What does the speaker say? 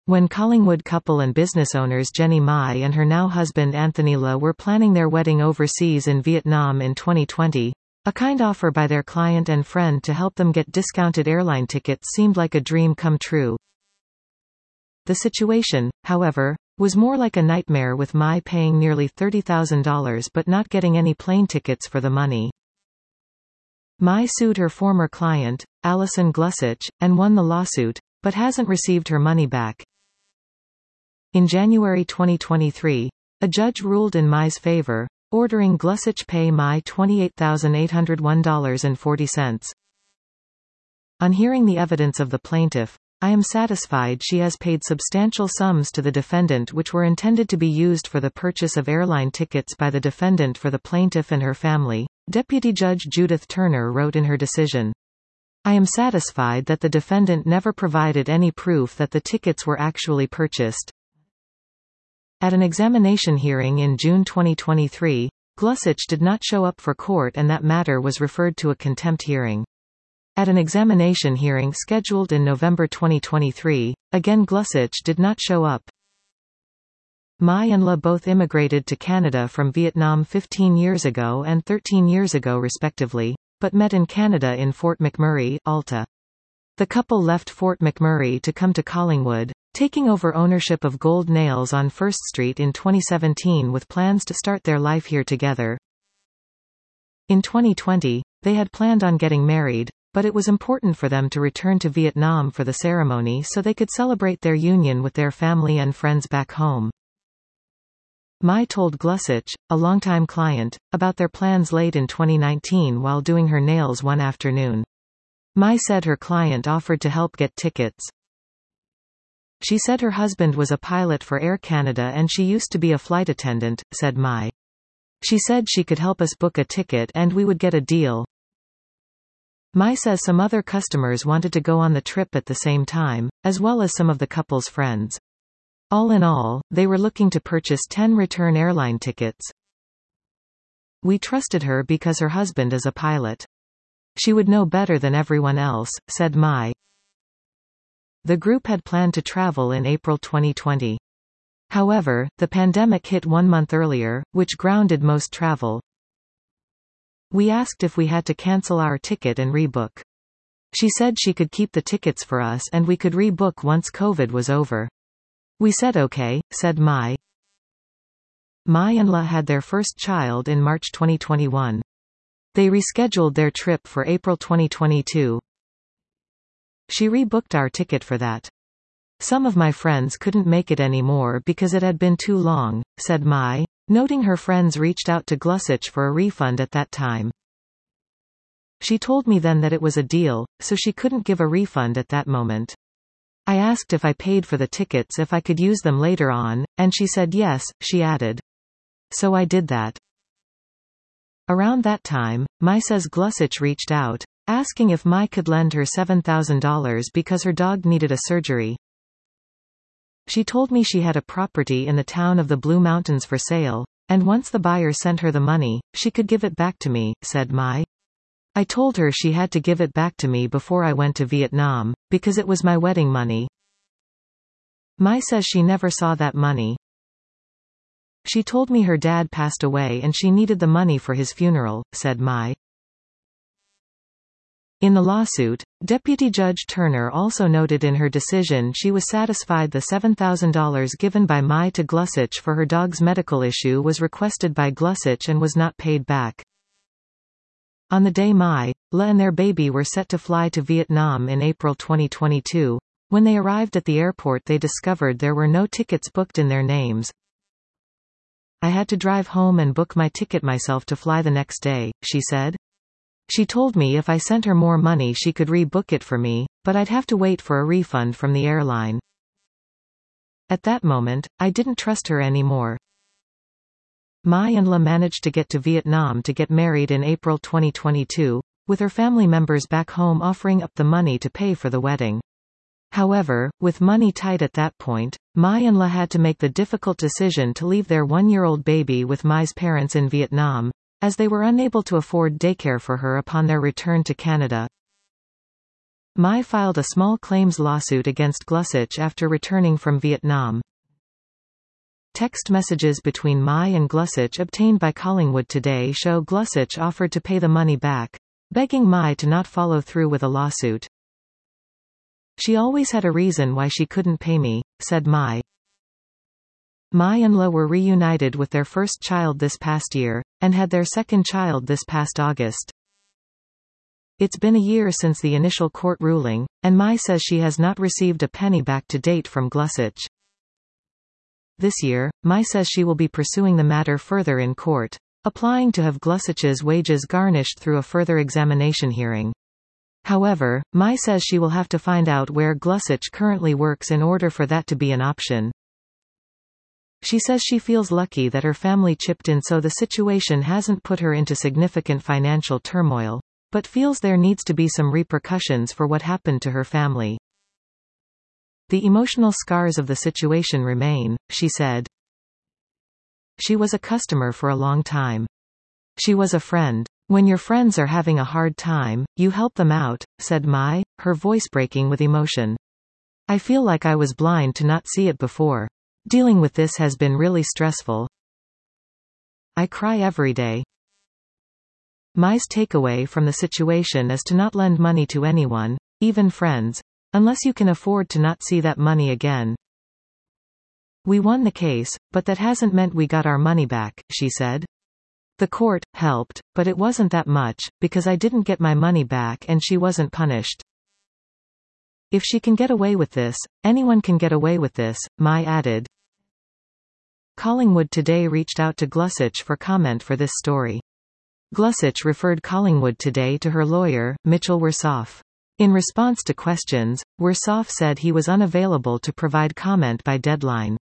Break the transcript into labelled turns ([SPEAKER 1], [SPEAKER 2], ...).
[SPEAKER 1] When Collingwood couple and business owners Jenny Mai and her now husband Anthony Le were planning their wedding overseas in Vietnam in 2020, a kind offer by their client and friend to help them get discounted airline tickets seemed like a dream come true. The situation, however, was more like a nightmare, with Mai paying nearly $30,000 but not getting any plane tickets for the money. Mai sued her former client, Alison Glusich, and won the lawsuit, but hasn't received her money back. In January 2023, a judge ruled in Mai's favor, ordering Glusich pay Mai $28,801.40. On hearing the evidence of the plaintiff, I am satisfied she has paid substantial sums to the defendant which were intended to be used for the purchase of airline tickets by the defendant for the plaintiff and her family, Deputy Judge Judith Turner wrote in her decision. I am satisfied that the defendant never provided any proof that the tickets were actually purchased. At an examination hearing in June 2023, Glusich did not show up for court and that matter was referred to a contempt hearing. At an examination hearing scheduled in November 2023, again Glusich did not show up. Mai and Le both immigrated to Canada from Vietnam 15 years ago and 13 years ago respectively, but met in Canada in Fort McMurray, Alta. The couple left Fort McMurray to come to Collingwood, taking over ownership of Gold Nails on First Street in 2017 with plans to start their life here together. In 2020, they had planned on getting married, but it was important for them to return to Vietnam for the ceremony so they could celebrate their union with their family and friends back home. Mai told Glusich, a longtime client, about their plans late in 2019 while doing her nails one afternoon. Mai said her client offered to help get tickets. She said her husband was a pilot for Air Canada and she used to be a flight attendant, said Mai. She said she could help us book a ticket and we would get a deal. Mai says some other customers wanted to go on the trip at the same time, as well as some of the couple's friends. All in all, they were looking to purchase 10 return airline tickets. We trusted her because her husband is a pilot. She would know better than everyone else, said Mai. The group had planned to travel in April 2020. However, the pandemic hit 1 month earlier, which grounded most travel. We asked if we had to cancel our ticket and rebook. She said she could keep the tickets for us and we could rebook once COVID was over. We said okay, said Mai. Mai and Le had their first child in March 2021. They rescheduled their trip for April 2022. She rebooked our ticket for that. Some of my friends couldn't make it anymore because it had been too long, said Mai, noting her friends reached out to Glusich for a refund at that time. She told me then that it was a deal, so she couldn't give a refund at that moment. I asked if I paid for the tickets if I could use them later on, and she said yes, she added. So I did that. Around that time, Mai says Glusich reached out, asking if Mai could lend her $7,000 because her dog needed a surgery. She told me she had a property in the town of the Blue Mountains for sale, and once the buyer sent her the money, she could give it back to me, said Mai. I told her she had to give it back to me before I went to Vietnam, because it was my wedding money. Mai says she never saw that money. She told me her dad passed away and she needed the money for his funeral, said Mai. In the lawsuit, Deputy Judge Turner also noted in her decision she was satisfied the $7,000 given by Mai to Glusich for her dog's medical issue was requested by Glusich and was not paid back. On the day Mai, Le and their baby were set to fly to Vietnam in April 2022, when they arrived at the airport they discovered there were no tickets booked in their names. I had to drive home and book my ticket myself to fly the next day, she said. She told me if I sent her more money she could rebook it for me, but I'd have to wait for a refund from the airline. At that moment, I didn't trust her anymore. Mai and Le managed to get to Vietnam to get married in April 2022, with her family members back home offering up the money to pay for the wedding. However, with money tight at that point, Mai and Le had to make the difficult decision to leave their 1-year-old baby with Mai's parents in Vietnam, as they were unable to afford daycare for her upon their return to Canada. Mai filed a small claims lawsuit against Glussich after returning from Vietnam. Text messages between Mai and Glussich obtained by Collingwood Today show Glussich offered to pay the money back, begging Mai to not follow through with a lawsuit. "She always had a reason why she couldn't pay me," said Mai. Mai and Lo were reunited with their first child this past year, and had their second child this past August. It's been a year since the initial court ruling, and Mai says she has not received a penny back to date from Glussich. This year, Mai says she will be pursuing the matter further in court, applying to have Glussich's wages garnished through a further examination hearing. However, Mai says she will have to find out where Glussich currently works in order for that to be an option. She says she feels lucky that her family chipped in so the situation hasn't put her into significant financial turmoil, but feels there needs to be some repercussions for what happened to her family. "The emotional scars of the situation remain," she said. "She was a customer for a long time. She was a friend. When your friends are having a hard time, you help them out," said Mai, her voice breaking with emotion. "I feel like I was blind to not see it before. Dealing with this has been really stressful. I cry every day." Mai's takeaway from the situation is to not lend money to anyone, even friends, unless you can afford to not see that money again. "We won the case, but that hasn't meant we got our money back," she said. "The court helped, but it wasn't that much, because I didn't get my money back and she wasn't punished. If she can get away with this, anyone can get away with this," Mai added. Collingwood Today reached out to Glussich for comment for this story. Glussich referred Collingwood Today to her lawyer, Mitchell Wersoff. In response to questions, Wersoff said he was unavailable to provide comment by deadline.